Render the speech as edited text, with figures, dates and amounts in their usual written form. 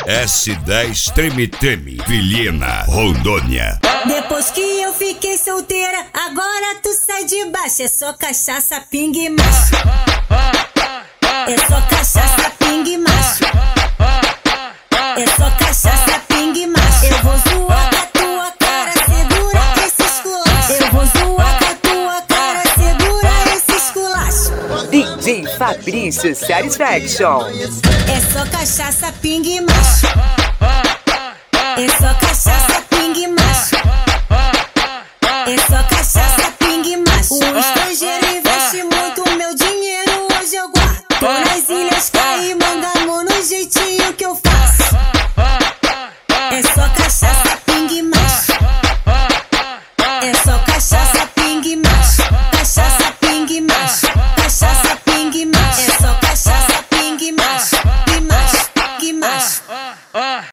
S10 Treme-Treme, Vilhena, Rondônia. Depois que eu fiquei solteira, agora tu sai de baixo. É só cachaça, pingue e macho. É só cachaça, pingue e macho. É só cachaça, pingue e macho. Eu vou zoar com a tua cara, segura esse esculacho. Eu vou zoar com a tua cara, segura esse esculacho. DJ Fabrício Satisfaction. É só cachaça, pingue e macho. É só cachaça, pingue e macho. É só cachaça, pingue e macho. O estrangeiro investe muito, meu dinheiro hoje eu guardo. Tô nas ilhas Caimangamo, no jeitinho que eu faço. É só cachaça, pingue e macho. É só cachaça, pingue e macho. Cachaça, pingue e macho. Cachaça, pingue e macho. É só cachaça, pingue e macho. Que macho, que macho.